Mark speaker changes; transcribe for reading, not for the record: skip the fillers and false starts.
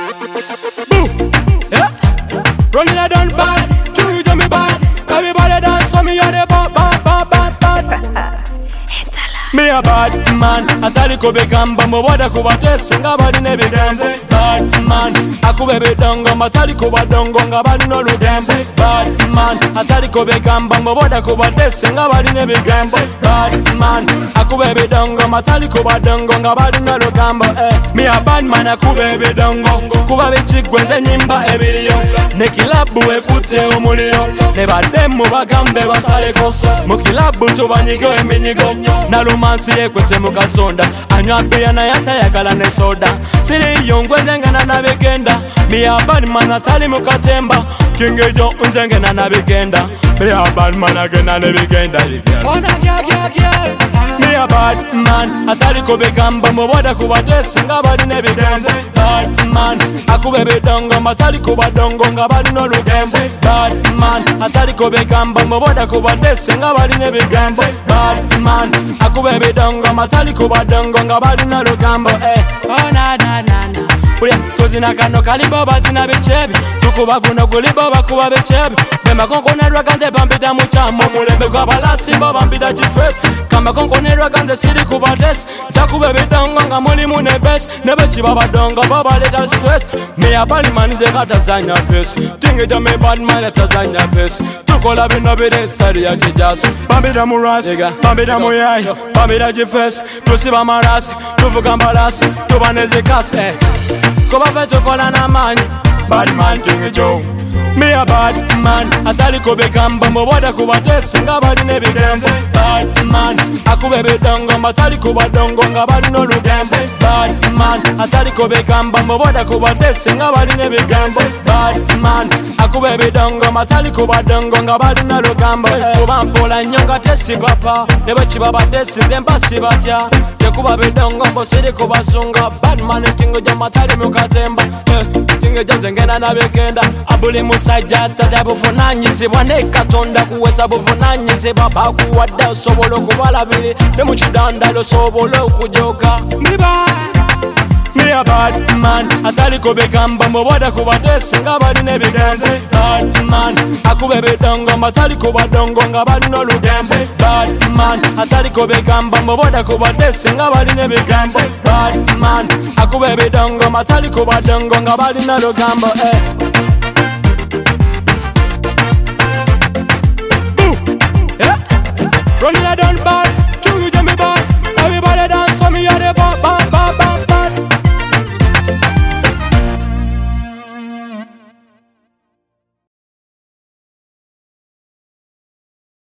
Speaker 1: Boo, yeah. Rolling a done bad, you do me bad. Everybody dance so me a the bad. Me a bad man, atali kubegamba mubada kubatese nga bali nebigenze. Bad man, akubebe dongo matali kubadongo nga bali n'olugenze. Bad man, atali kubegamba mubada kubatese nga bali nebigenze. Bad man, akubebe dongo matali kubadongo nga bali n'olugambo. Me a bad man akubebe dongo kuba bikigwenze nyimba ebiriyo ne kilabu ekute omuliro ne bademu bagambe basale koso mu kilabu tubanyigo eminyigo nalumansi yekwese mu kasonda anywa bia na yatayagala ne soda siriyo ngwenzengana nabigenda me a bad man atali mu katemba kingejo nzengena nabigenda me a bad man agena nebigenda me a bad man atali kubegamba mubada kubatese nga bali nebigenze. Bad man akubebe dongo matali kubadongo nga bali n'olugenze. Bad man atali kubegamba mubada kubatese nga bali nebigenze. Bad man akubebe dongo matali kubadongo nga bali n'olugambo. Oh na na na na Uya kuzina kano kalibo batina bichebi tukuba kuno kulibo bakuba bichebi Bema konkonerwa kande bambida muchamo mulembe kwa balasi mbo bambida jifesi Kama konkonerwa kande siri kubades Zakube bidongo nga muli munebes Nebechi baba dongo baba leta stress Me a bad man ze kata zanya pes Tingi jame bad man leta zanya pes Tukola bino bide sari ya jijas Bambida murasi, bambida muyai Bambida jifesi, tusiba marasi Tufuka mbalasi, tubaneze kasi Kuba fetu kola na manyi Bad man King Joe Me a bad man atali kubegamba mubada kubatese nga bali nebigenze. Bad man akubebe dongo matali kubadongo nga bali n'olugenze. Bad man atali kubegamba mubada kubatese nga bali nebigenze. Bad man akubebe dongo matali kubadongo nga bali n'olugambo. Kuba mpola nnyo nga tesi papa ne bwekibabatesi nze mbasi batya tekuba bidongo mbosiri kubazunga. Bad man King Joe matali mukatemba King Joe zengena nabigenda abuli musajja atada buvunanyizibwa ne Katonda kuweza buvunanyizibwa bakuwadde osobola okubalabiri ne mu kidandalo osobola okujoga. Me a bad man atali kubegamba mubada kubatese nga bali nebigenze. Bad man akubebe dongo matali kubadongo nga bali n'olugenze. Bad man atali kubegamba mubada kubatese nga bali nebigenze. Bad man akubebe dongo matali kubadongo nga bali n'olugambo. Running a done bad, you do me bad. Everybody dance so me a the bad.